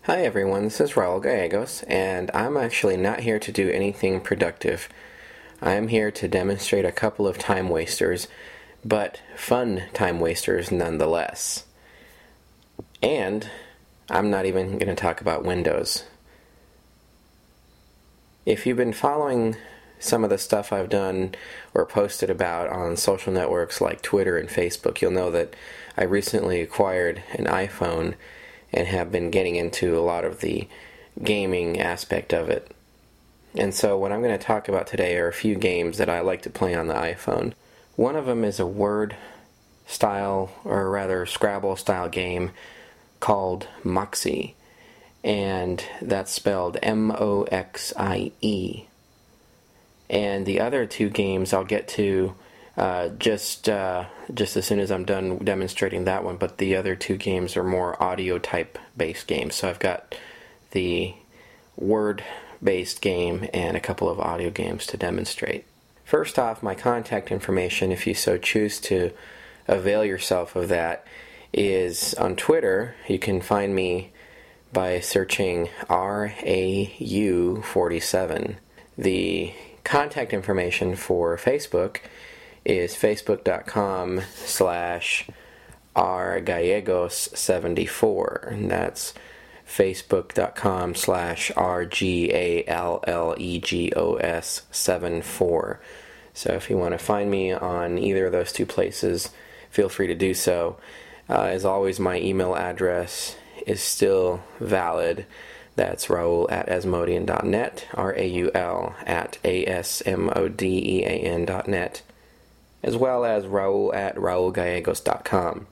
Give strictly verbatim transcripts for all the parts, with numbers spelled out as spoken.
Hi everyone, this is Raul Gallegos, and I'm actually not here to do anything productive. I am here to demonstrate a couple of time wasters, but fun time wasters nonetheless. And I'm not even going to talk about Windows. If you've been following some of the stuff I've done or posted about on social networks like Twitter and Facebook, you'll know that I recently acquired an iPhone and have been getting into a lot of the gaming aspect of it. And so what I'm going to talk about today are a few games that I like to play on the iPhone. One of them is a word style, or rather Scrabble style game called Moxie. And that's spelled M O X I E. And the other two games I'll get to Uh, just uh, just as soon as I'm done demonstrating that one, but the other two games are more audio type based games. So I've got the word based game and a couple of audio games to demonstrate. First off, my contact information, if you so choose to avail yourself of that, is on Twitter. You can find me by searching R A U forty-seven. The contact information for Facebook is facebook.com slash rgallegos74, and that's facebook.com slash R-G-A-L-L-E-G-O-S 74. So if you want to find me on either of those two places, feel free to do so. Uh, as always, my email address is still valid. That's Raul at asmodean dot net, R A U L at A S M O D E A N dot net. As well as Raul at raul gallegos dot com.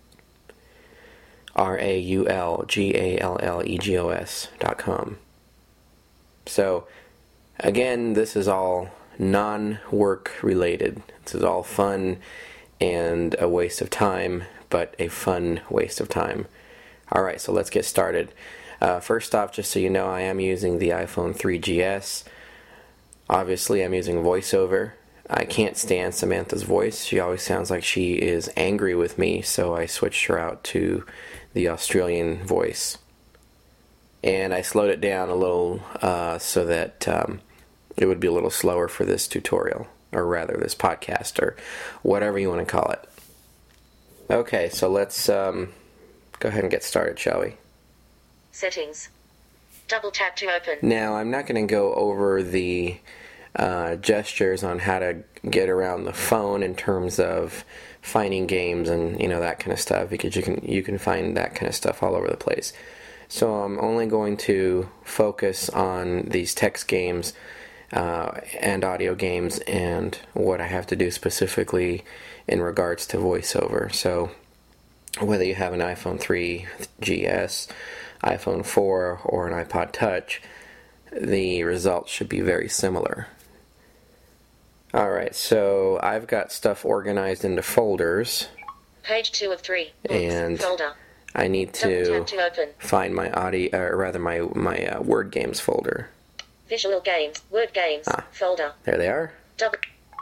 R A U L G A L L E G O S dot com. So, again, this is all non-work related. This is all fun and a waste of time, but a fun waste of time. Alright, so let's get started. Uh, first off, just so you know, I am using the iPhone three G S. Obviously, I'm using VoiceOver. I can't stand Samantha's voice. She always sounds like she is angry with me, so I switched her out to the Australian voice. And I slowed it down a little uh, so that um, it would be a little slower for this tutorial, or rather this podcast, or whatever you want to call it. Okay, so let's um, go ahead and get started, shall we? Settings. Double tap to open. Now, I'm not going to go over the Uh, gestures on how to get around the phone in terms of finding games and you know that kind of stuff, because you can you can find that kind of stuff all over the place. So I'm only going to focus on these text games uh, and audio games and what I have to do specifically in regards to VoiceOver. So whether you have an iPhone three G S, iPhone four, or an iPod Touch, the results should be very similar. Alright, so I've got stuff organized into folders. Page two of three. Books, and folder. I need to, Double tap to open. find my audio, or rather my my uh, word games folder. Visual games, word games, Ah. folder. There they are. Double.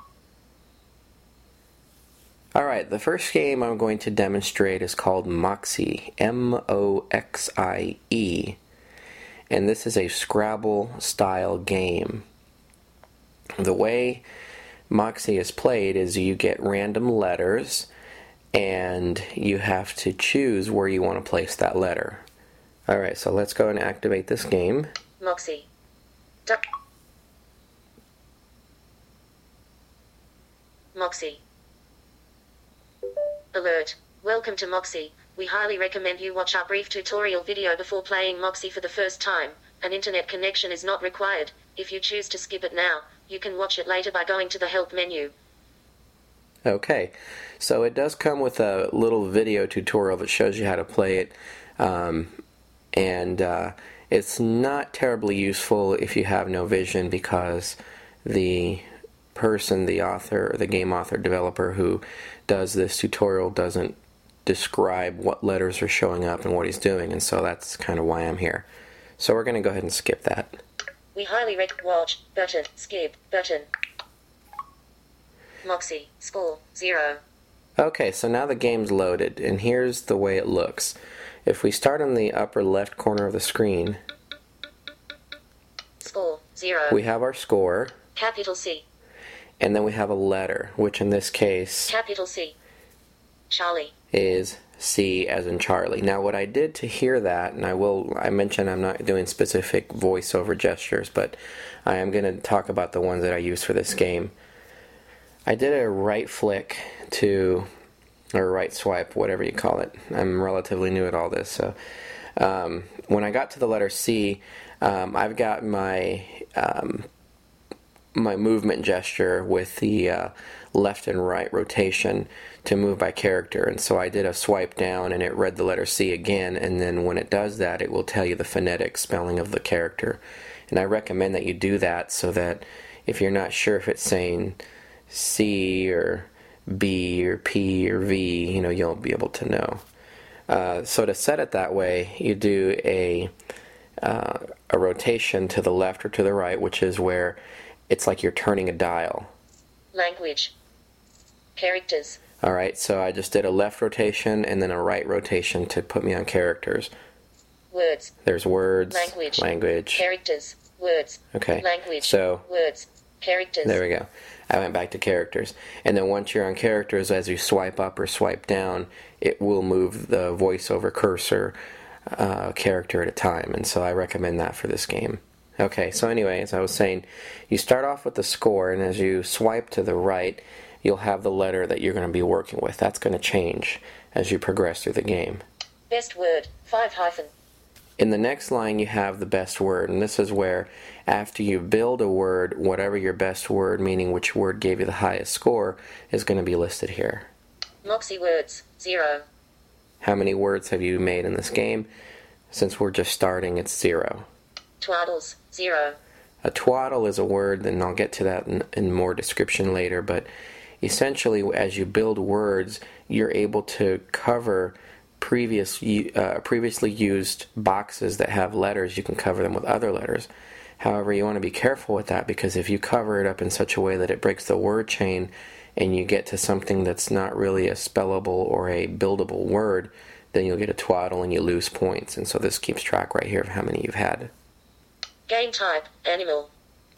Alright, the first game I'm going to demonstrate is called Moxie, M O X I E. And this is a Scrabble style game. The way Moxie is played is you get random letters and you have to choose where you want to place that letter. Alright, so let's go and activate this game. Moxie. Du- Moxie. Alert. Welcome to Moxie. We highly recommend you watch our brief tutorial video before playing Moxie for the first time. An internet connection is not required. If you choose to skip it now, you can watch it later by going to the help menu. Okay, so it does come with a little video tutorial that shows you how to play it, um, and uh, it's not terribly useful if you have no vision, because the person, the author, or the game author, developer who does this tutorial doesn't describe what letters are showing up and what he's doing, and so that's kind of why I'm here. So we're going to go ahead and skip that. We highly recommend watch, button, skip, button. Moxie, score, zero. Okay, so now the game's loaded, and here's the way it looks. If we start on the upper left corner of the screen, Score, zero. we have our score, Capital C. and then we have a letter, which in this case Capital C. Charlie. is C as in Charlie. Now what I did to hear that, and I will, I mentioned I'm not doing specific voiceover gestures, but I am going to talk about the ones that I use for this game. I did a right flick to, or right swipe, whatever you call it. I'm relatively new at all this, so um, when I got to the letter C, um, I've got my um, my movement gesture with the uh, left and right rotation to move by character, and so I did a swipe down and it read the letter C again, and then when it does that it will tell you the phonetic spelling of the character. And I recommend that you do that so that if you're not sure if it's saying C or B or P or V, you know, you'll be able to know. Uh, so to set it that way, you do a uh, a rotation to the left or to the right, which is where it's like you're turning a dial. Language. Characters. Alright, so I just did a left rotation and then a right rotation to put me on characters. Words. There's words, Language. language. Characters. Words. Okay, Language. so Words. Characters. there we go. I went back to characters. And then once you're on characters, as you swipe up or swipe down, it will move the voiceover cursor uh, character at a time. And so I recommend that for this game. Okay, so anyway, as I was saying, you start off with the score, and as you swipe to the right, you'll have the letter that you're going to be working with. That's going to change as you progress through the game. Best word. Five hyphen. In the next line, you have the best word, and this is where, after you build a word, whatever your best word, meaning which word gave you the highest score, is going to be listed here. Moxie words. Zero. How many words have you made in this game? Since we're just starting, it's zero. Twaddles. Zero. A twaddle is a word, and I'll get to that in, in more description later, but essentially, as you build words, you're able to cover previous uh, previously used boxes that have letters. You can cover them with other letters. However, you want to be careful with that, because if you cover it up in such a way that it breaks the word chain and you get to something that's not really a spellable or a buildable word, then you'll get a twaddle and you lose points. And so this keeps track right here of how many you've had. Game type. Animal.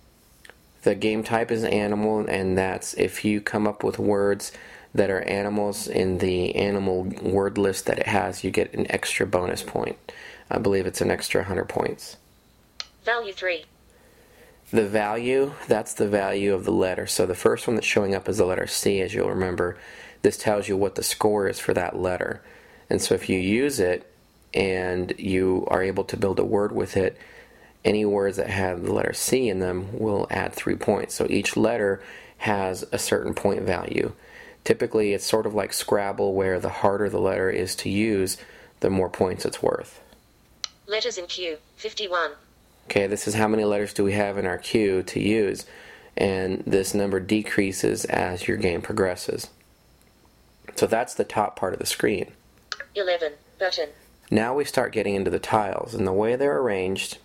The game type is animal, and that's if you come up with words that are animals in the animal word list that it has, you get an extra bonus point. I believe it's an extra one hundred points. Value three. The value, that's the value of the letter. So the first one that's showing up is the letter C, as you'll remember. This tells you what the score is for that letter. And so if you use it and you are able to build a word with it, any words that have the letter C in them will add three points. So each letter has a certain point value. Typically, it's sort of like Scrabble, where the harder the letter is to use, the more points it's worth. Letters in queue. fifty-one. Okay, this is how many letters do we have in our queue to use, and this number decreases as your game progresses. So that's the top part of the screen. eleven. Button. Now we start getting into the tiles, and the way they're arranged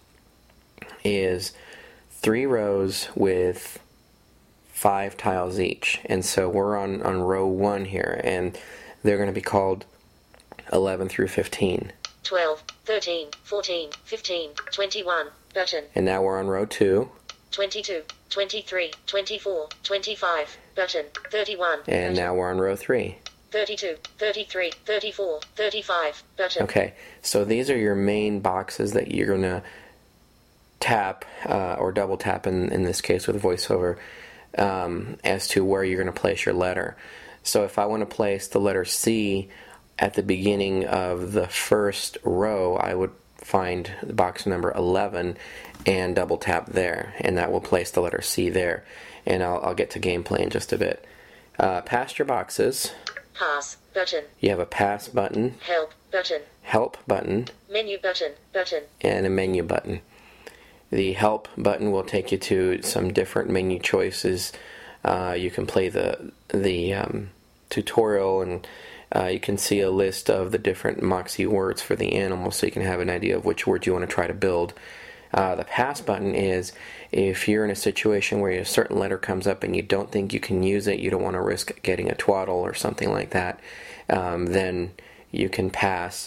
is three rows with five tiles each. And so we're on, on row one here, and they're going to be called eleven through fifteen. twelve. thirteen. fourteen. fifteen. twenty-one. Button. And now we're on row two. twenty-two. twenty-three. twenty-four. twenty-five. Button. thirty-one. And button. now we're on row three. thirty-two. thirty-three. thirty-four. thirty-five. Button. Okay, so these are your main boxes that you're going to tap, uh, or double tap in, in this case with VoiceOver, um, as to where you're going to place your letter. So if I want to place the letter C at the beginning of the first row, I would find the box number eleven and double tap there, and that will place the letter C there. And I'll, I'll get to gameplay in just a bit. Uh, past your boxes, Pass. Button. you have a pass button, Help. Button. help button, Menu button. Button. and a menu button. The help button will take you to some different menu choices. Uh, you can play the the um, tutorial, and uh, you can see a list of the different Moxie words for the animal, so you can have an idea of which word you want to try to build. Uh, the pass button is if you're in a situation where a certain letter comes up and you don't think you can use it, you don't want to risk getting a twaddle or something like that, um, then you can pass,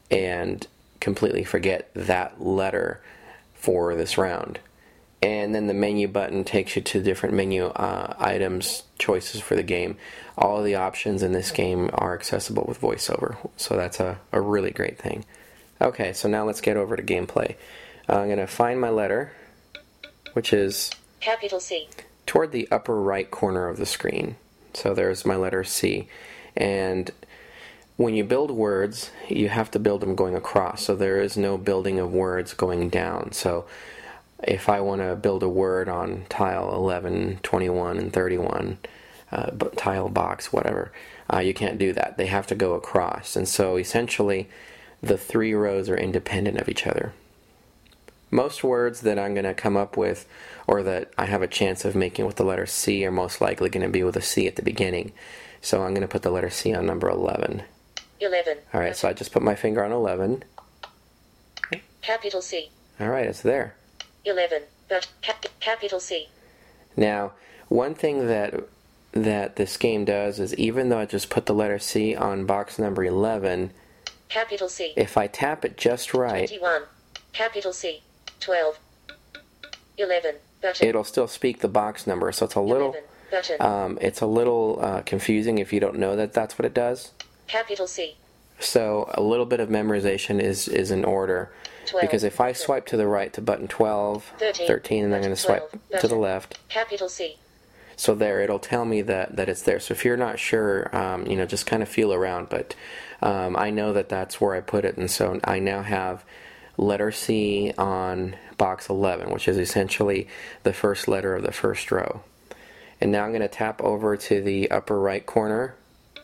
and completely forget that letter for this round. And then the menu button takes you to different menu uh, items, choices for the game. All of the options in this game are accessible with VoiceOver, so that's a, a really great thing. Okay, so now let's get over to gameplay. Uh, I'm going to find my letter, which is capital C, toward the upper right corner of the screen. So there's my letter C. And when you build words, you have to build them going across, so there is no building of words going down. So if I want to build a word on tile eleven, twenty-one, and thirty-one, uh, tile box, whatever, uh, you can't do that. They have to go across. And so essentially, the three rows are independent of each other. Most words that I'm going to come up with, or that I have a chance of making with the letter C, are most likely going to be with a C at the beginning. So I'm going to put the letter C on number eleven. eleven. Alright, so I just put my finger on eleven. Capital C. Alright, it's there. eleven. But cap- capital C. Now, one thing that that this game does is, even though I just put the letter C on box number eleven, capital C. if I tap it just right, twenty-one. Capital C. twelve. eleven. Button. it'll still speak the box number. So it's a little eleven. Button. um, it's a little uh, confusing if you don't know that that's what it does. Capital C. So a little bit of memorization is, is in order. twelve. Because if I swipe to the right to button twelve, thirteen, thirteen, and I'm going to swipe twelve, to the left. Capital C. So there, it'll tell me that, that it's there. So if you're not sure, um, you know, just kind of feel around. But um, I know that that's where I put it, and so I now have letter C on box eleven, which is essentially the first letter of the first row. And now I'm going to tap over to the upper right corner.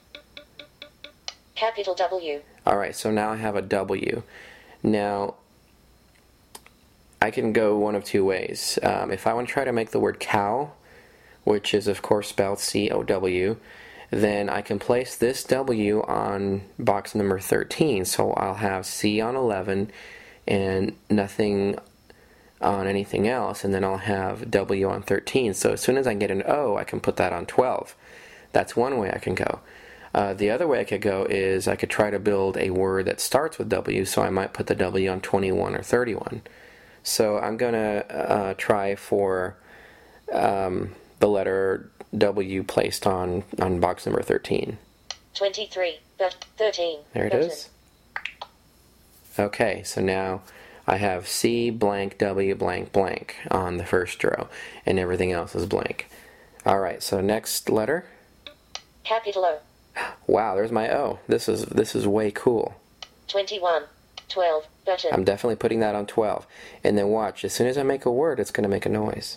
Capital W. Alright, so now I have a W. Now, I can go one of two ways. Um, if I want to try to make the word cow, which is of course spelled C O W, then I can place this W on box number thirteen. So I'll have C on eleven and nothing on anything else, and then I'll have W on thirteen. So as soon as I get an O, I can put that on twelve. That's one way I can go. Uh, the other way I could go is I could try to build a word that starts with W, so I might put the W on twenty-one or thirty-one. So I'm going to uh, try for um, the letter W placed on, on box number thirteen. twenty-three. But thirteen. There it Button. is. Okay, so now I have C blank W blank blank on the first row, and everything else is blank. Alright, so next letter. Capital O. Wow, there's my O. This is this is way cool. twenty-one. twelve. Button. I'm definitely putting that on twelve. And then watch, as soon as I make a word, it's going to make a noise.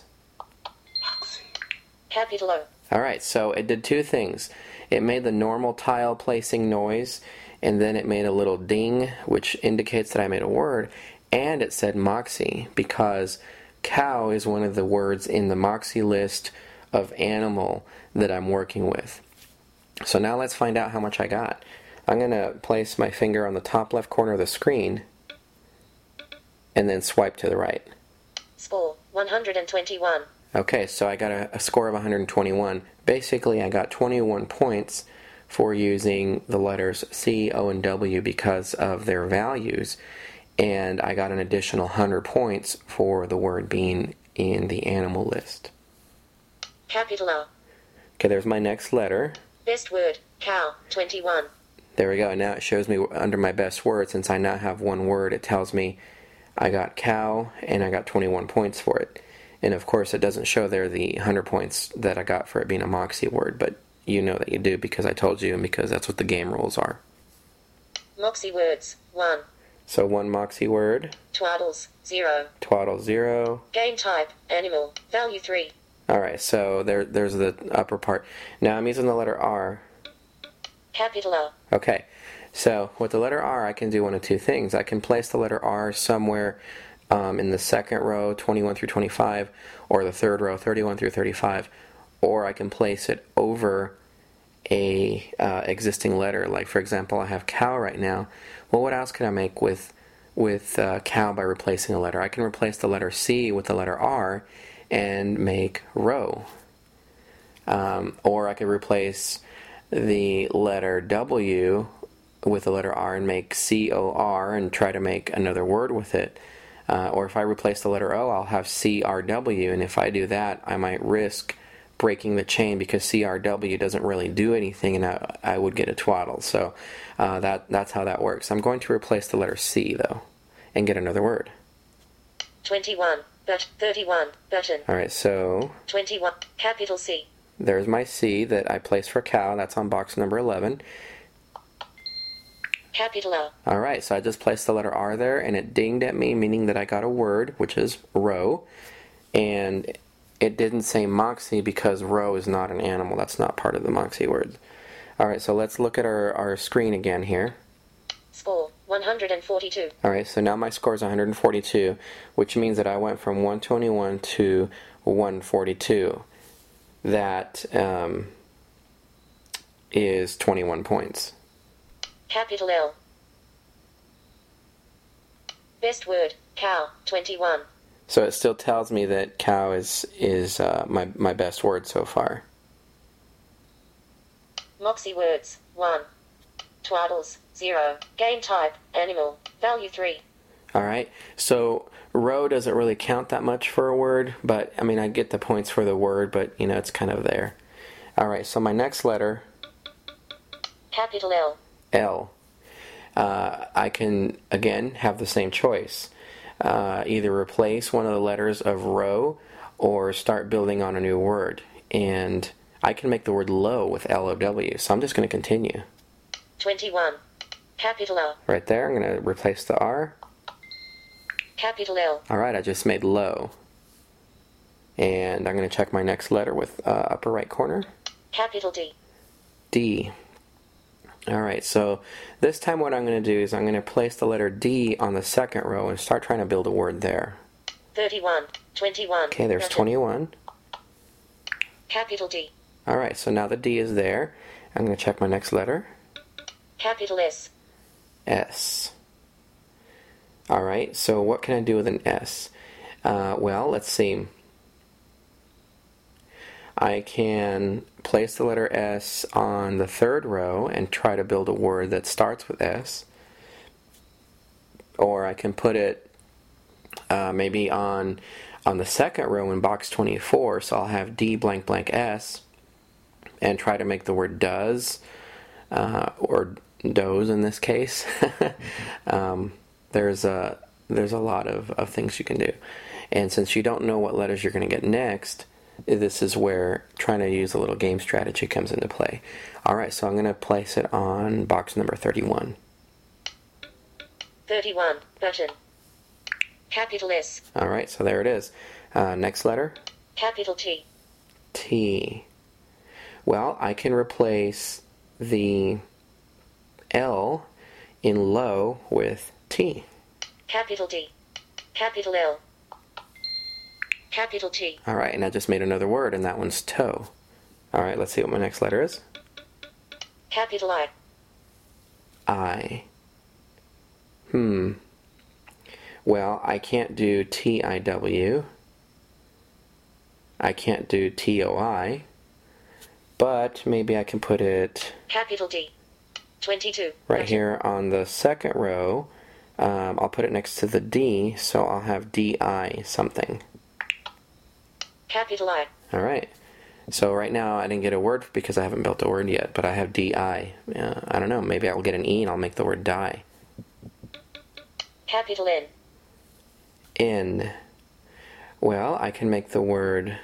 Capital O. Alright, so it did two things. It made the normal tile placing noise, and then it made a little ding, which indicates that I made a word, and it said Moxie, because cow is one of the words in the Moxie list of animal that I'm working with. So now let's find out how much I got. I'm going to place my finger on the top left corner of the screen and then swipe to the right. Score one hundred twenty-one. Okay, so I got a, a score of one hundred twenty-one. Basically, I got twenty-one points for using the letters C, O, and W because of their values, and I got an additional one hundred points for the word being in the animal list. Capital O. Okay, there's my next letter. Best word. Cow. twenty-one. There we go. Now it shows me under my best word. Since I now have one word, it tells me I got cow and I got twenty-one points for it. And of course it doesn't show there the one hundred points that I got for it being a Moxie word, but you know that you do because I told you and because that's what the game rules are. Moxie words. one. So one Moxie word. Twaddles. zero. Twaddle zero. Game type. Animal. Value three. Alright, so there, there's the upper part. Now I'm using the letter R. Capital O. Okay, so with the letter R I can do one of two things. I can place the letter R somewhere um, in the second row, twenty-one through twenty-five, or the third row, thirty-one through thirty-five, or I can place it over a uh, existing letter. Like for example, I have cow right now. Well, what else can I make with with uh, cow by replacing a letter? I can replace the letter C with the letter R and make row. Um, or I could replace the letter W with the letter R and make C O R and try to make another word with it. Uh, or if I replace the letter O, I'll have C R W, and if I do that, I might risk breaking the chain because C R W doesn't really do anything, and I, I would get a twaddle. So uh, that that's how that works. I'm going to replace the letter C, though, and get another word. twenty-one, but thirty-one, button. All right, so twenty-one, capital C. There's my C that I placed for cow. That's on box number eleven. Capital O. All right, so I just placed the letter R there, and it dinged at me, meaning that I got a word, which is row. And it didn't say Moxie because row is not an animal. That's not part of the Moxie word. All right, so let's look at our, our screen again here. Score, one hundred forty-two. All right, so now my score is one hundred forty-two, which means that I went from one twenty-one to one forty-two. That um, is twenty-one points. Capital L. Best word, cow, twenty-one. So it still tells me that cow is is uh, my, my best word so far. Moxie words, one. Twaddles, zero. Game type, animal. Value, three. Alright, so row doesn't really count that much for a word, but I mean I get the points for the word, but you know, it's kind of there. Alright, so my next letter, Capital L. L. Uh, I can, again, have the same choice. Uh, either replace one of the letters of row or start building on a new word. And I can make the word low with L O W, so I'm just going to continue. twenty-one. Capital O. Right there, I'm going to replace the R. Capital L. Alright, I just made low. And I'm going to check my next letter with uh, upper right corner. Capital D. D. Alright, so this time what I'm going to do is I'm going to place the letter D on the second row and start trying to build a word there. thirty-one. twenty-one. Okay, there's twenty-one. Capital D. Alright, so now the D is there. I'm going to check my next letter. Capital S. S. Alright, so what can I do with an S? Uh, well, let's see. I can place the letter S on the third row and try to build a word that starts with S. Or I can put it uh, maybe on on the second row in box twenty-four, so I'll have D blank blank S and try to make the word does, uh, or does in this case. um, there's a there's a lot of, of things you can do. And since you don't know what letters you're going to get next, this is where trying to use a little game strategy comes into play. Alright, so I'm going to place it on box number thirty-one. thirty-one. Button. Capital S. Alright, so there it is. Uh, next letter? Capital T. T. Well, I can replace the L in low with T. Capital D. Capital L. Capital T. Alright, and I just made another word, and that one's toe. Alright, let's see what my next letter is. Capital I. I. Hmm. Well, I can't do T I W. I can't do T O I. But maybe I can put it Capital D. twenty-two. right Button. here on the second row. Um, I'll put it next to the D, so I'll have D I something. Capital I. Alright. So right now I didn't get a word because I haven't built a word yet, but I have D I. Uh, I don't know, maybe I'll get an E and I'll make the word die. Capital N. N. Well, I can make the word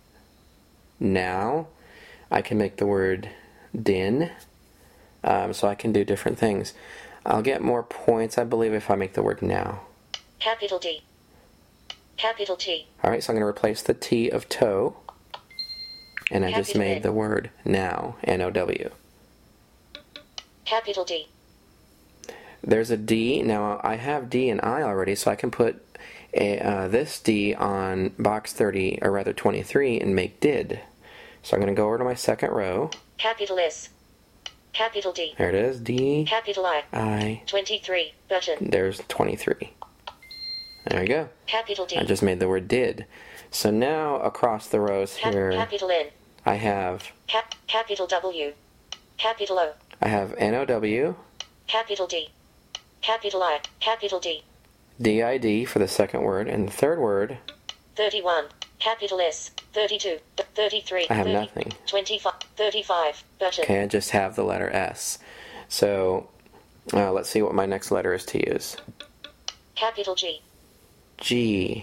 now. I can make the word din. Um, so I can do different things. I'll get more points, I believe, if I make the word now. Capital D. Capital T. Alright, so I'm going to replace the T of toe. And I just Capital made N. the word now, N O W. Capital D. There's a D. Now, I have D and I already, so I can put a, uh, this D on box thirty, or rather twenty-three, and make did. So I'm going to go over to my second row. Capital S. Capital D. There it is, D, Capital I. I. twenty-three. Button. There's twenty-three. There we go. Capital D. I just made the word did. So now, across the rows Cap- here, Capital N. I have Cap- capital W. Capital O. I have N O W, capital D, capital I, capital D. D I D for the second word, and the third word, thirty-one, capital S, thirty-two, thirty-three, I have thirty, nothing. twenty-five, thirty-five, button. Okay, I just have the letter S. So uh, let's see what my next letter is to use. Capital G. G.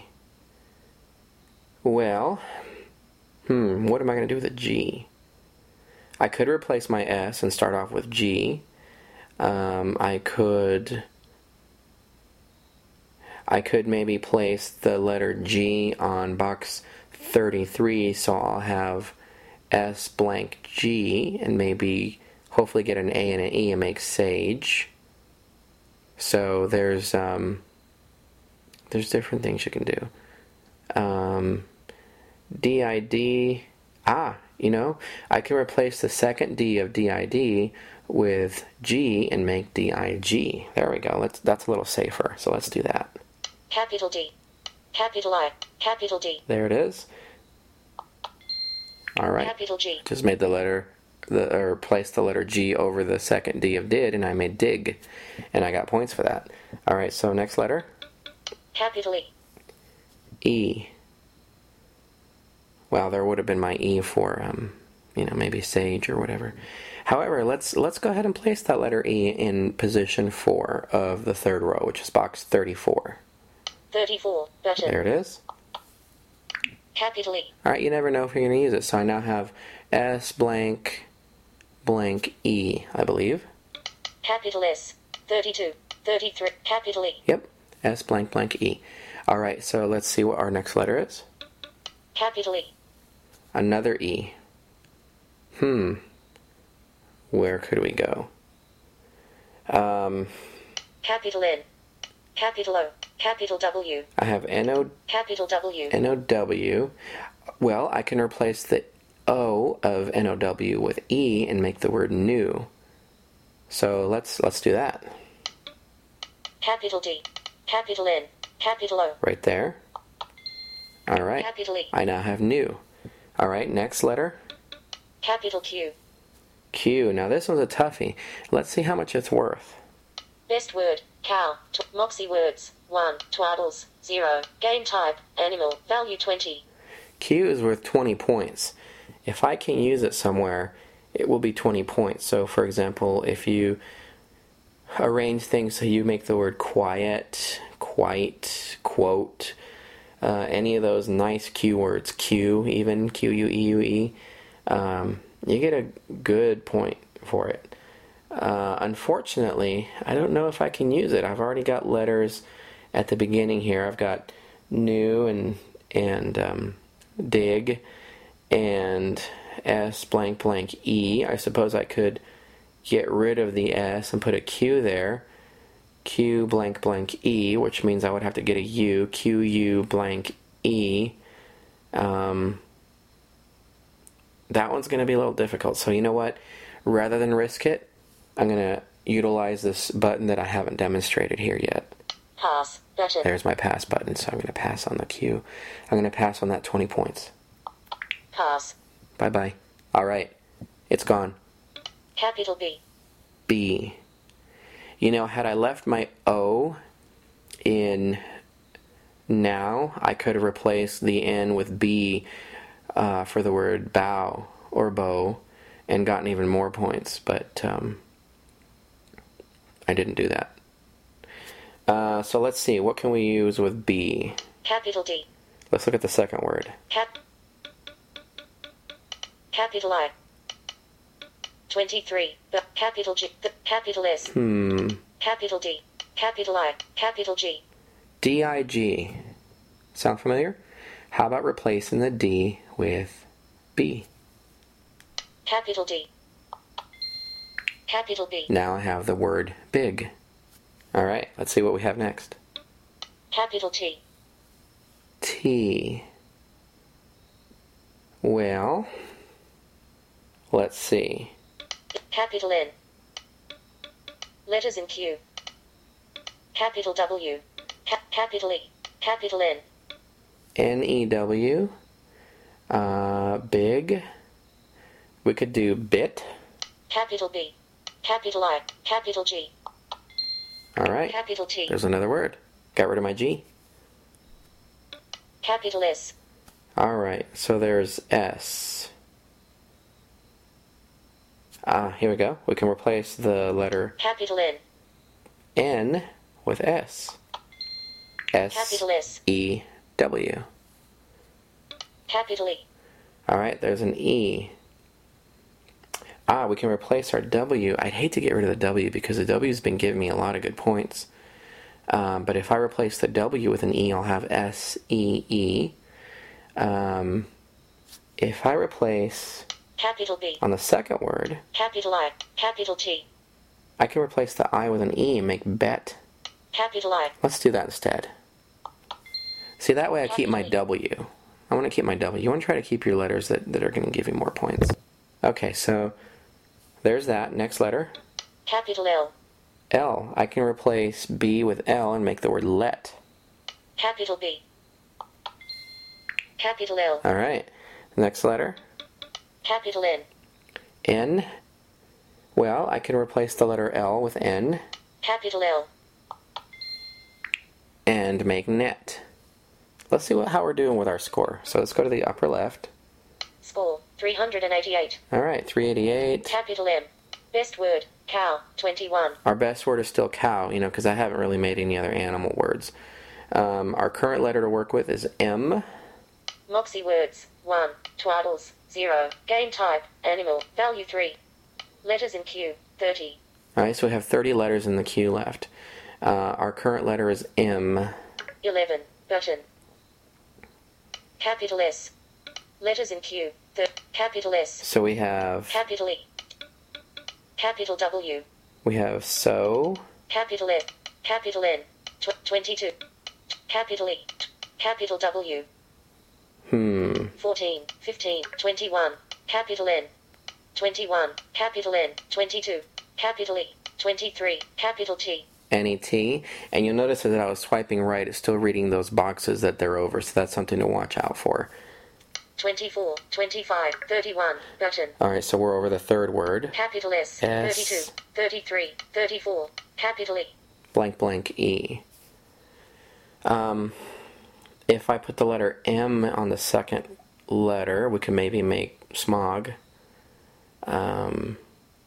Well, hmm, what am I going to do with a G? I could replace my S and start off with G. Um, I could... I could maybe place the letter G on box thirty-three, so I'll have S blank G, and maybe hopefully get an A and an E and make Sage. So there's um, there's different things you can do. Um, D I D, ah, you know, I can replace the second D of D I D with G and make D I G. There we go. Let's, that's a little safer, so let's do that. Capital D, capital I, capital D. There it is. All right. Capital G. Just made the letter, the or placed the letter G over the second D of did, and I made dig, and I got points for that. All right. So next letter. Capital E. E. Well, there would have been my E for um, you know, maybe Sage or whatever. However, let's let's go ahead and place that letter E in position four of the third row, which is box thirty-four. thirty-four, button. There it is. Capital E. Alright, you never know if you're going to use it. So I now have S blank blank E, I believe. Capital S, thirty-two, thirty-three, capital E. Yep, S blank blank E. Alright, so let's see what our next letter is. Capital E. Another E. Hmm. Where could we go? Um, Capital N. Capital O. Capital W. I have N O Capital W. N O W. Well, I can replace the O of N O W with E and make the word new. So let's let's do that. Capital D. Capital N. Capital O. Right there. All right. Capital E. I now have new. All right, next letter. Capital Q. Q. Now this one's a toughie. Let's see how much it's worth. Best word, cow, t- Moxie words, one, twaddles, zero, game type, animal, value twenty. Q is worth twenty points. If I can use it somewhere, it will be twenty points. So for example, if you arrange things so you make the word quiet, quite, quote, uh, any of those nice Q words, Q even, Q U E U E, um, you get a good point for it. Uh, unfortunately, I don't know if I can use it. I've already got letters at the beginning here. I've got new and and um, dig and S blank blank E. I suppose I could get rid of the S and put a Q there. Q blank blank E, which means I would have to get a U. Q U blank E. Um, that one's going to be a little difficult. So you know what? Rather than risk it, I'm going to utilize this button that I haven't demonstrated here yet. Pass, button. There's my pass button, so I'm going to pass on the Q. I'm going to pass on that twenty points. Pass. Bye-bye. All right. It's gone. Capital B. B. You know, had I left my O in now, I could have replaced the N with B uh, for the word bow or bow and gotten even more points, but um, I didn't do that. Uh, so let's see, what can we use with B? Capital D. Let's look at the second word. Cap. Capital I. twenty-three. B. Capital G. The capital S. Hmm. Capital D. Capital I. Capital G. D I G. Sound familiar? How about replacing the D with B? Capital D. Capital B. Now I have the word big. Alright, let's see what we have next. Capital T. T. Well, let's see. Capital N. Letters in Q. Capital W. Ca- capital E. Capital N. N E W. Uh, big. We could do bit. Capital B. Capital I. Capital G. All right. Capital T. There's another word. Got rid of my G. Capital S. All right. So there's S. Ah, here we go. We can replace the letter Capital N. N with S. S. Capital S. E. W. Capital E. All right. There's an E. Ah, we can replace our W. I'd hate to get rid of the W because the W's been giving me a lot of good points. Um, but if I replace the W with an E, I'll have S E E. Um, if I replace Capital B. on the second word, Capital I. Capital T. I can replace the I with an E and make bet. Capital I. Let's do that instead. See, that way I keep my W. I want to keep my W. You want to try to keep your letters that, that are going to give you more points. Okay, so there's that. Next letter. Capital L. L. I can replace B with L and make the word let. Capital B. Capital L. All right. Next letter. Capital N. N. Well, I can replace the letter L with N Capital L. and make net. Let's see what, how we're doing with our score. So let's go to the upper left. Score three hundred eighty-eight. All right, three eighty-eight. Capital M. Best word cow twenty-one. Our best word is still cow, you know, because I haven't really made any other animal words. Um, our current letter to work with is M. Moxie words one. Twaddles zero. Game type animal. Value three. Letters in queue thirty. All right, so we have thirty letters in the queue left. Uh, our current letter is M. eleven. Button. Capital S. Letters in queue. Th- capital S. So we have Capital E. Capital W. we have so. Capital N. Capital N. Tw- twenty-two. Capital E. Capital W. Hmm. fourteen. fifteen. twenty-one. Capital N. twenty-one. Capital N. twenty-two. Capital E. twenty-three. Capital T. N E T, and you'll notice that I was swiping right, it's still reading those boxes that they're over, so that's something to watch out for. twenty-four. twenty-five. thirty-one. Button. Alright, so we're over the third word. Capital S. S. thirty-two. thirty-three. thirty-four. Capital E. Blank blank E. Um, if I put the letter M on the second letter, we can maybe make smog. Um,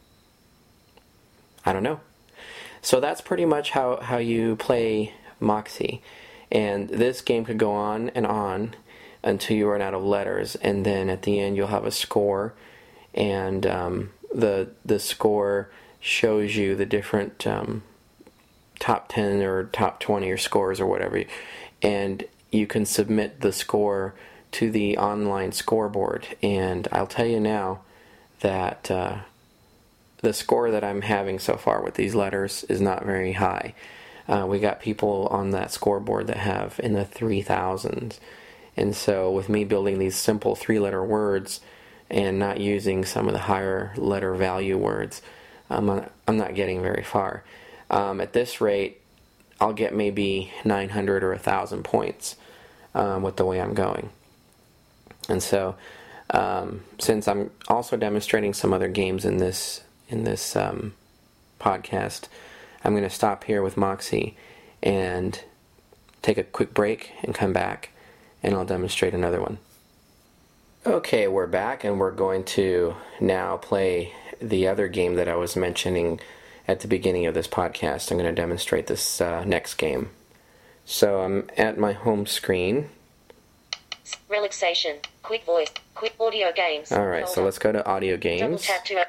I don't know. So that's pretty much how, how you play Moxie. And this game could go on and on until you run out of letters, and then at the end you'll have a score, and um, the the score shows you the different um, top ten or top twenty or scores or whatever, and you can submit the score to the online scoreboard. And I'll tell you now that uh, the score that I'm having so far with these letters is not very high. Uh, we got people on that scoreboard that have in the three thousands. And so with me building these simple three-letter words and not using some of the higher letter value words, I'm not, I'm not getting very far. Um, at this rate, I'll get maybe nine hundred or one thousand points um, with the way I'm going. And so um, since I'm also demonstrating some other games in this in this um, podcast, I'm going to stop here with Moxie and take a quick break and come back, and I'll demonstrate another one. Okay, we're back, and we're going to now play the other game that I was mentioning at the beginning of this podcast. I'm going to demonstrate this uh, next game. So I'm at my home screen. Relaxation. Quick voice. Quick audio games. Alright, so let's go to audio Double games. tap to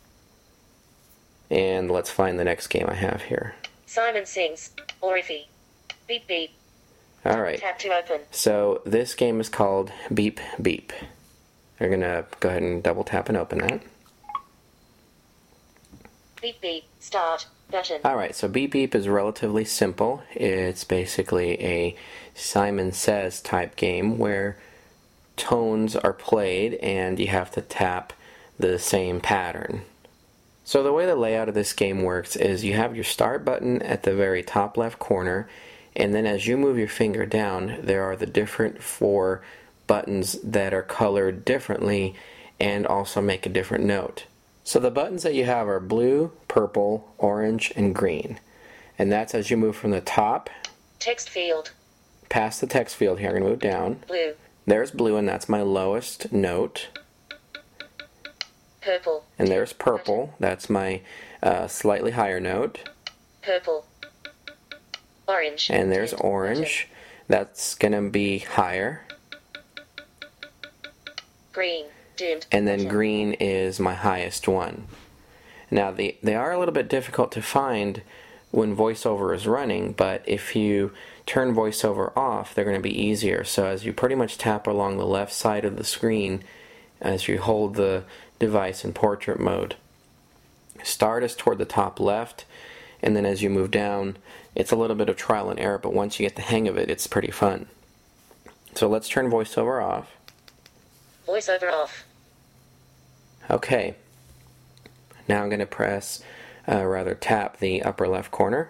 And let's find the next game I have here. Simon Sings. Orifi. Beep beep. Alright, Tap to open. so this game is called Beep Beep. We're going to go ahead and double tap and open that. Beep beep. Start. Button. Alright, so Beep Beep is relatively simple. It's basically a Simon Says type game where tones are played and you have to tap the same pattern. So the way the layout of this game works is you have your start button at the very top left corner, and then as you move your finger down, there are the different four buttons that are colored differently and also make a different note. So the buttons that you have are blue, purple, orange, and green. And that's as you move from the top. Text field. Past the text field here. I'm going to move down. Blue. There's blue, and that's my lowest note. Purple. And there's purple. That's my uh, slightly higher note. Purple. Orange. And there's orange. That's going to be higher. Green. Dimmed. And then green is my highest one. Now, the, they are a little bit difficult to find when VoiceOver is running, but if you turn VoiceOver off, they're going to be easier. So as you pretty much tap along the left side of the screen, as you hold the device in portrait mode, start is toward the top left, and then as you move down, it's a little bit of trial and error, but once you get the hang of it, it's pretty fun. So let's turn VoiceOver off. VoiceOver off. Okay. Now I'm going to press, uh, rather tap the upper left corner.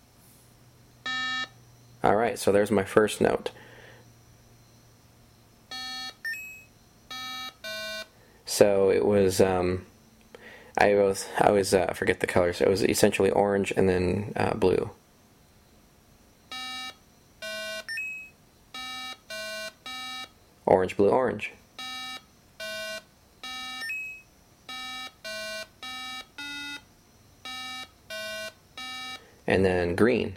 Alright, so there's my first note. So it was, um, I was, I was, uh, I forget the colors, so it was essentially orange and then uh, blue. Orange, blue, orange. And then green.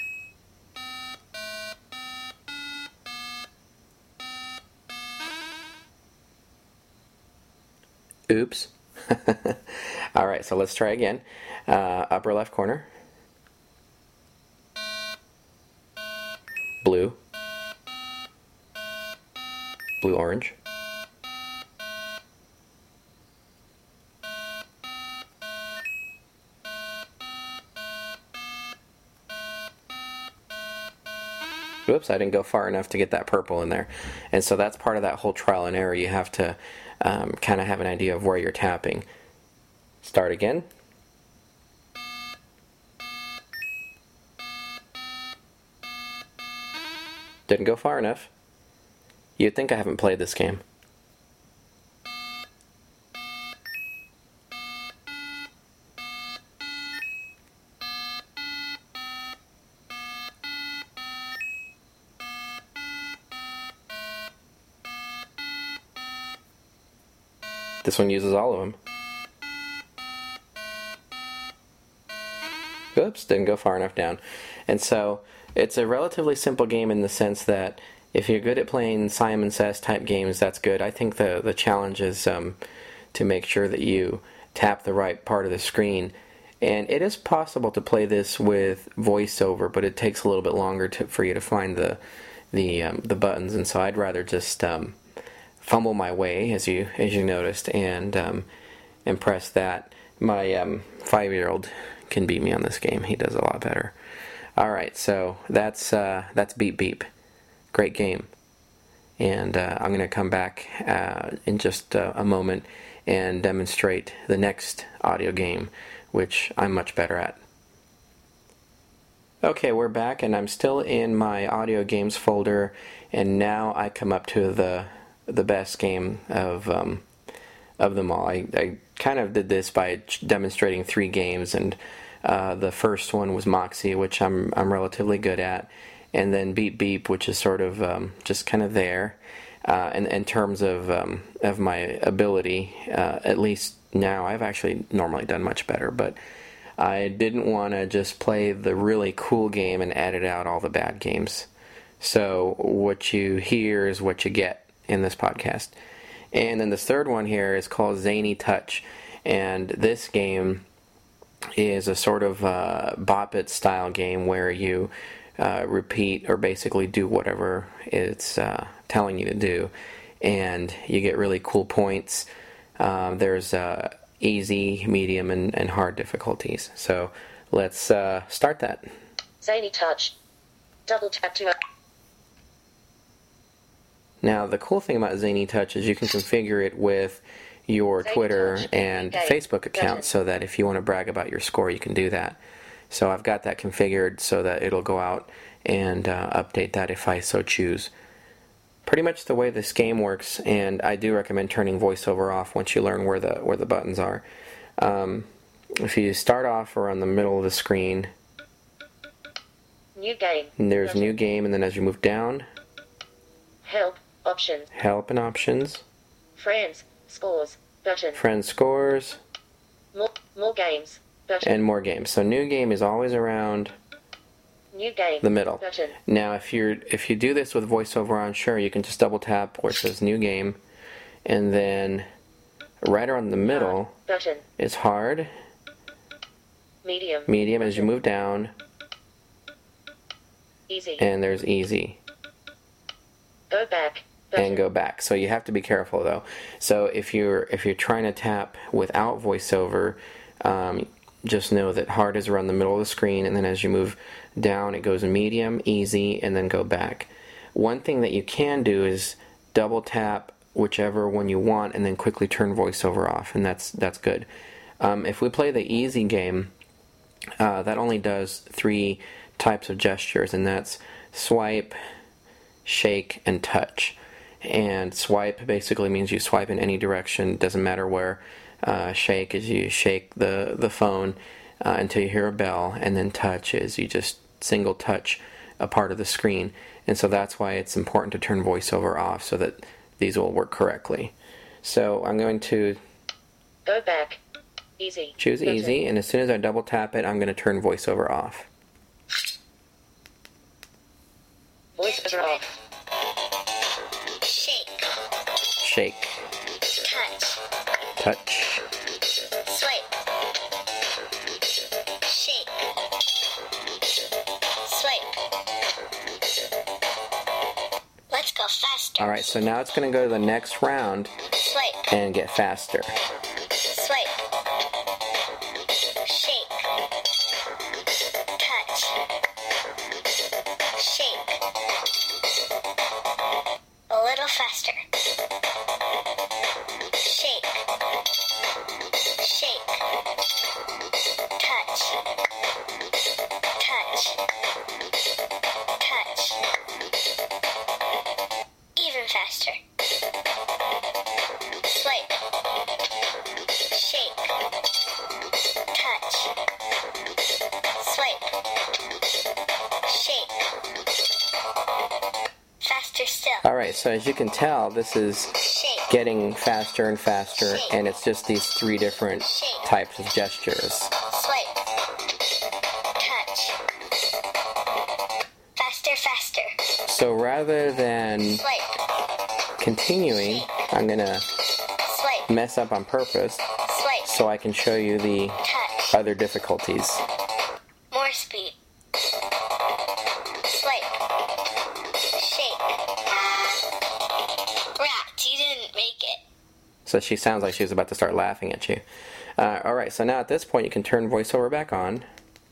Oops. Alright, so let's try again. Uh, upper left corner. Blue. Blue, orange. Whoops, I didn't go far enough to get that purple in there. And so that's part of that whole trial and error. You have to um, kind of have an idea of where you're tapping. Start again. Didn't go far enough. You'd think I haven't played this game. This one uses all of them. Oops, didn't go far enough down. And so it's a relatively simple game in the sense that if you're good at playing Simon Says type games, that's good. I think the, the challenge is um, to make sure that you tap the right part of the screen. And it is possible to play this with VoiceOver, but it takes a little bit longer to, for you to find the the um, the buttons. And so I'd rather just um, fumble my way, as you as you noticed, and um, and press that. My um, five-year-old can beat me on this game. He does a lot better. All right, so that's uh, that's Beep Beep. Great game. And uh, I'm going to come back uh, in just uh, a moment and demonstrate the next audio game, which I'm much better at. Okay, we're back, and I'm still in my audio games folder, and now I come up to the the best game of um, of them all. I, I kind of did this by demonstrating three games, and uh, the first one was Moxie, which I'm I'm relatively good at, and then Beep Beep, which is sort of um, just kind of there. Uh, in, in terms of um, of my ability, uh, at least now, I've actually normally done much better, but I didn't want to just play the really cool game and edit out all the bad games. So what you hear is what you get in this podcast. And then the third one here is called Zany Touch, and this game is a sort of uh, Bop It style game where you uh, repeat or basically do whatever it's uh, telling you to do, and you get really cool points. Um, there's uh, easy, medium, and, and hard difficulties. So let's uh, start that. Zany Touch. Double tap to... Now, the cool thing about Zany Touch is you can configure it with your Zany Twitter Touch. and Okay. Facebook accounts so that if you want to brag about your score, you can do that. So I've got that configured so that it'll go out and uh, update that if I so choose. Pretty much the way this game works, and I do recommend turning VoiceOver off once you learn where the where the buttons are. Um, if you start off around the middle of the screen, New game. And there's button. new game, and then as you move down, Help. Option. help and options, Friends. Scores. Button. friend scores, More. More games. Button. and more games. So new game is always around New game. the middle. Button. Now, if you're if you do this with VoiceOver on, sure, you can just double tap where it says new game, and then right around the middle Button. is hard, Medium. medium as you move down, Easy. and there's easy. Go back. Button. And go back. So you have to be careful though. So if you're if you're trying to tap without VoiceOver, um, just know that hard is around the middle of the screen, and then as you move down, it goes medium, easy, and then go back. One thing that you can do is double tap whichever one you want, and then quickly turn VoiceOver off, and that's that's good. Um, if we play the easy game, uh, that only does three types of gestures, and that's swipe, shake, and touch. And swipe basically means you swipe in any direction, doesn't matter where. Uh, shake is you shake the, the phone uh, until you hear a bell, and then touch is you just single touch a part of the screen. And so that's why it's important to turn VoiceOver off so that these will work correctly. So I'm going to Go back. Easy. choose Button. easy, and as soon as I double tap it, I'm going to turn VoiceOver off. VoiceOver off. Shake. Shake, Touch. touch, Swipe. Shake. Swipe. Let's go faster. Alright, so now it's going to go to the next round Swipe. and get faster. Swipe. Shake. Touch. Shake. A little faster. Shake. Shake. Touch. Touch. Touch. Even faster. Swipe. Shake. Touch. Swipe. Shake. Faster still. Alright, so as you can tell, this is Shake. getting faster and faster, and it's just these three different types of gestures. Swipe. Touch. Faster, faster. So rather than Swipe. continuing, I'm going to Swipe. mess up on purpose Swipe. so I can show you the Touch. other difficulties. More speed. Swipe. Shake. Rat, you didn't make it. So she sounds like she was about to start laughing at you. Uh, Alright, so now at this point you can turn VoiceOver back on.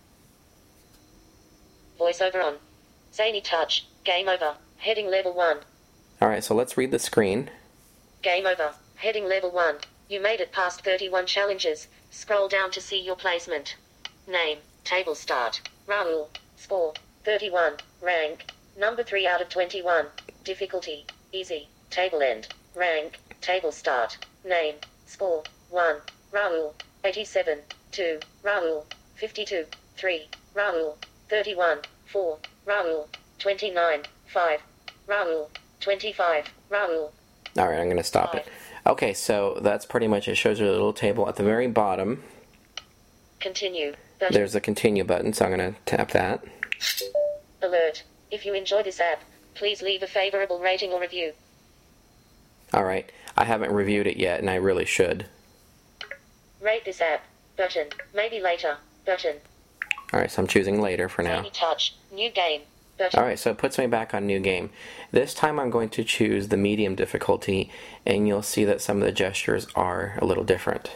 VoiceOver on. Zany touch. Game over. Heading level one. Alright, so let's read the screen. Game over. Heading level one. You made it past thirty-one challenges. Scroll down to see your placement. Name. Table start. Raul. Score. thirty-one. Rank. Number three out of twenty-one. Difficulty. Easy. Table end. Rank. Table start. Name. Score. one. Raul. eighty-seven. two. Raul. fifty-two. three. Raul. thirty-one. four. Raul. twenty-nine. five. Raul. twenty-five. Raul. Alright, I'm going to stop it. Okay, so that's pretty much it. Shows you a little table at the very bottom. Continue. Button. There's a continue button, so I'm going to tap that. Alert. If you enjoy this app, please leave a favorable rating or review. Alright, I haven't reviewed it yet, and I really should. Rate this app. Button. Maybe later. Button. Alright, so I'm choosing later for now. Zany touch. New game. Button. Alright, so it puts me back on new game. This time I'm going to choose the medium difficulty, and you'll see that some of the gestures are a little different.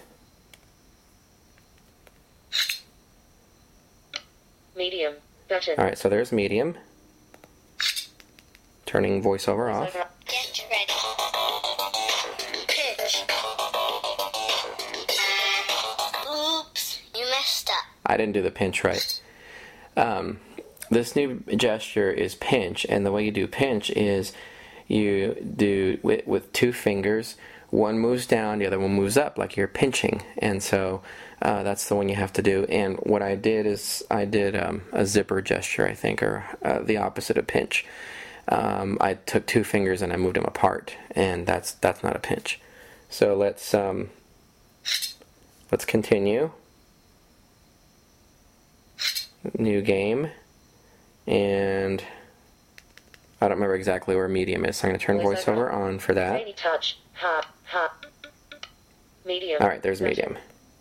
Medium. Button. Alright, so there's medium. Turning VoiceOver off. Over. Get ready. Pitch. Oops, you messed up. I didn't do the pinch right. Um, this new gesture is pinch, and the way you do pinch is you do with, with two fingers one moves down, the other one moves up, like you're pinching. And so uh, that's the one you have to do. And what I did is I did um, a zipper gesture, I think, or uh, the opposite of pinch. Um, I took two fingers and I moved them apart, and that's that's not a pinch. So let's um, let's continue. New game, and I don't remember exactly where medium is, so I'm going to turn voiceover on for that. Tiny touch, ha, ha. Medium. All right, there's medium.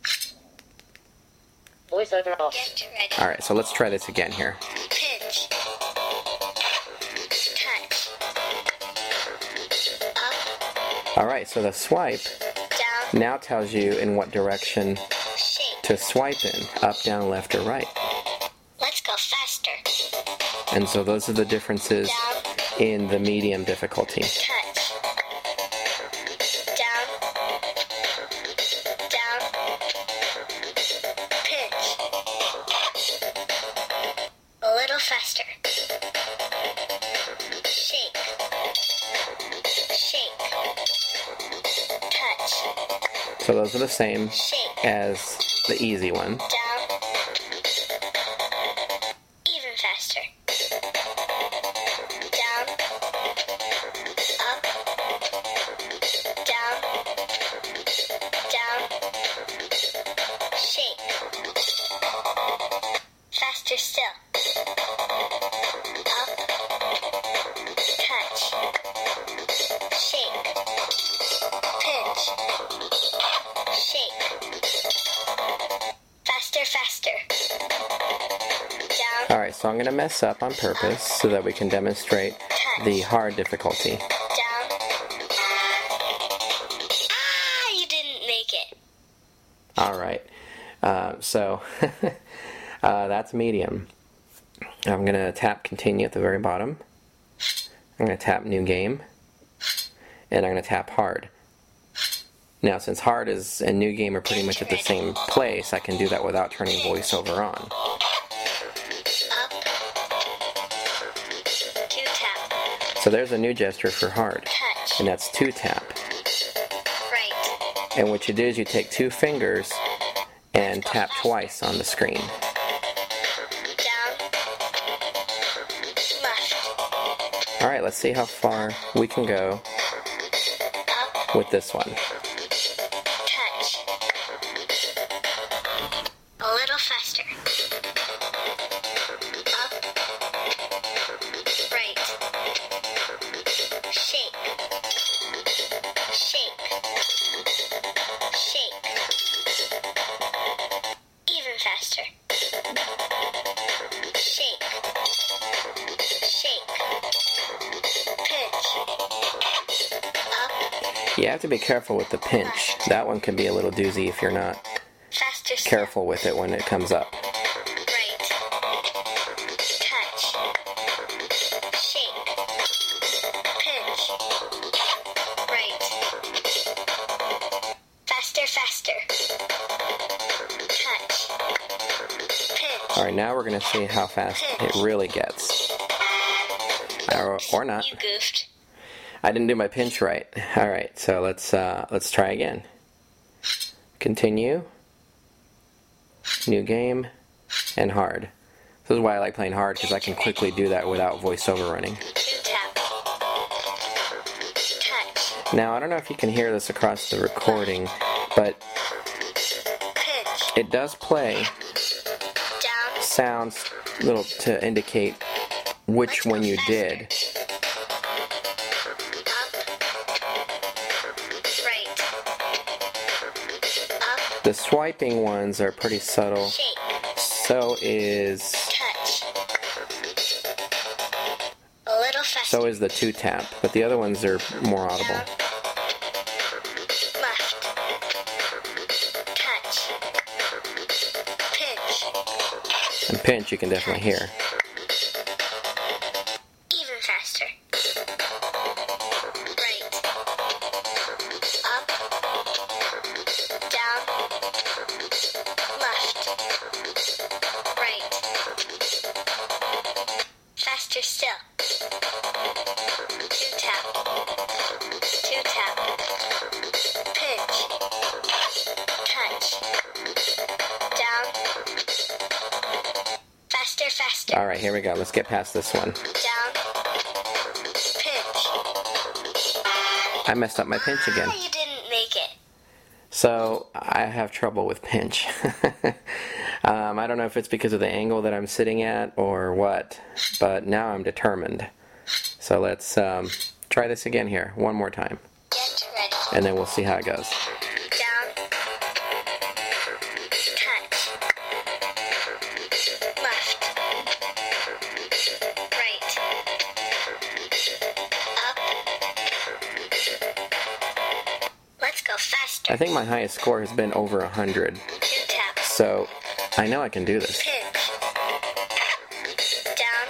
Voiceover off. Get ready. All right, so let's try this again here. Pinch. Touch. Up, All right, so the swipe down, now tells you in what direction shake. to swipe in, up, down, left, or right. Let's go faster. And so those are the differences Down, in the medium difficulty. touch. Down, down, pinch. A little faster. Shake, shake, touch, So those are the same shake, as the easy one. down, even faster. Down, up, down, down, shake. Faster still. Up, touch, shake, pinch, shake. Faster, faster. Down, All right, so I'm going to mess up on purpose so that we can demonstrate the hard difficulty. down. Ah, you didn't make it. All right, uh, so uh, that's medium. I'm going to tap continue at the very bottom. I'm going to tap new game, and I'm going to tap hard. Now, since hard is and new game are pretty much at the same place, I can do that without turning voiceover on. Up. Two tap. So there's a new gesture for hard, Touch. and that's two tap. Right. And what you do is you take two fingers and tap twice on the screen. Down. Left. All right, let's see how far we can go Up. with this one. Touch. A little faster. Up. Right. Shake. Shake. Shake. Even faster. Shake. Shake. Pinch. Up. You have to be careful with the pinch. That one can be a little doozy if you're not Faster still. careful with it when it comes up. Right. Touch. Shake. Pinch. Right. Faster, faster. Touch. Pinch. All right, now we're going to see how fast it really gets. Or, or not. You goofed. I didn't do my pinch right. All right, so let's uh, let's try again. Continue. New game. And hard. This is why I like playing hard, because I can quickly do that without voiceover running. Two tap. Touch. Now, I don't know if you can hear this across the recording, but Pinch. it does play Down. sounds little to indicate which one you did. Up. Right. Up. The swiping ones are pretty subtle. Shake. So is Touch. A little faster. so is the two tap, but the other ones are more audible. Down. Left. Touch. Pinch. And pinch you can definitely hear. Even faster. Right. Up. Down. Left. Right. Faster still. Two tap. Two tap. All right, here we go. Let's get past this one. Down. Pinch. I messed up my pinch again. Ah, you didn't make it. So I have trouble with pinch. um, I don't know if it's because of the angle that I'm sitting at or what, but now I'm determined. So let's um, try this again here, one more time. Get ready. And then we'll see how it goes. Down. Touch. Left. Right. Up. Let's go faster. I think my highest score has been over one hundred. Two taps. So I know I can do this. Pinch. Down.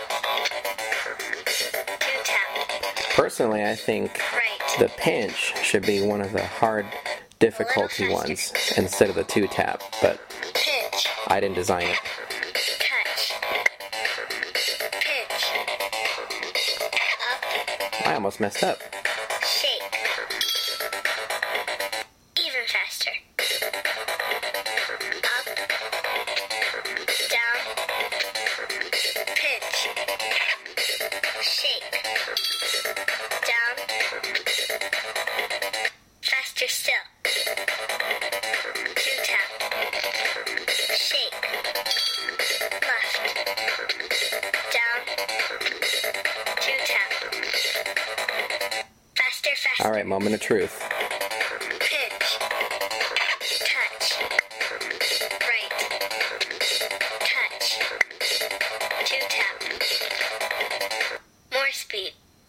Two tap. Personally, I think Right. the pinch should be one of the hard difficulty ones instead of the two tap, but Pinch. I didn't design it. Touch. Pinch. Up. I almost messed up. Shake. Even faster. Up. Down. Pinch. Shake. Down. Faster still. Two tap. Shake. Left. Down. Two tap. Faster, faster. All right, moment of truth. Pinch. Touch. Right. Touch. Two tap. More speed.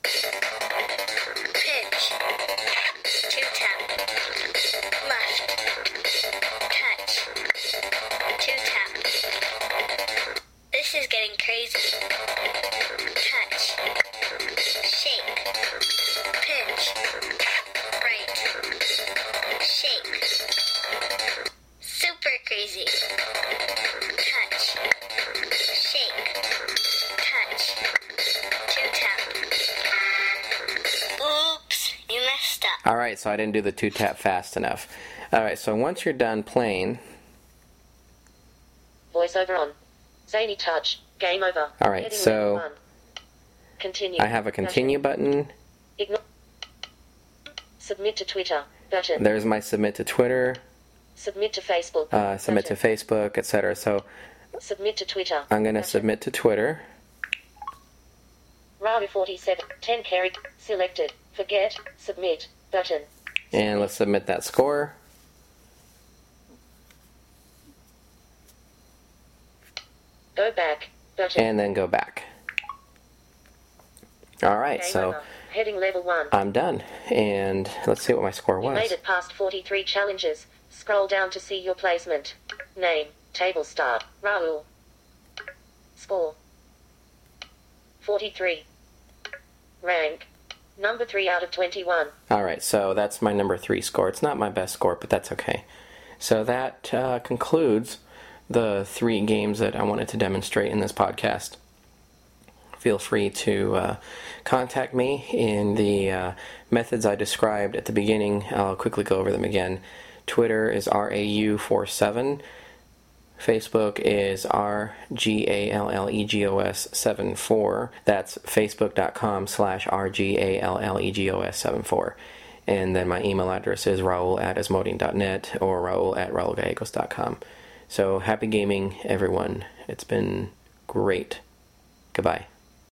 Pinch. Two tap. Left. Touch. Two tap. This is getting crazy. Touch. Shake. Pinch. Right. Shake. Super crazy. Touch. Shake. Touch. Two tap. Oops, you messed up. All right, so I didn't do the two tap fast enough. All right, so once you're done playing, Voiceover on. Zany touch. Game over. All right, Heading so level one. Continue. I have a continue button. Ignore. Submit to Twitter. Button. There's my submit to Twitter, Submit to Facebook. uh, submit to Button. Facebook, et cetera. So Submit to Twitter. I'm going to Button. submit to Twitter. Rahu forty-seven. ten carry. Selected. Forget. Submit. Button. And let's submit that score. Go back. Button. And then go back. All right, Game so over. Heading level one. I'm done. And let's see what my score You was. made it past forty-three challenges. Scroll down to see your placement. Name. Table start. Rahul. Score. forty-three. Rank. Number three out of twenty-one. All right, so that's my number three score. It's not my best score, but that's okay. So that uh, concludes the three games that I wanted to demonstrate in this podcast. Feel free to uh, contact me in the uh, methods I described at the beginning. I'll quickly go over them again. Twitter is R A U forty-seven. Facebook is R G A L L E G O S seventy-four. That's facebook.com slash R G A L L E G O S seventy-four. And then my email address is raul at asmoding.net or raul at raulgallegos dot com. So happy gaming, everyone. It's been great. Goodbye.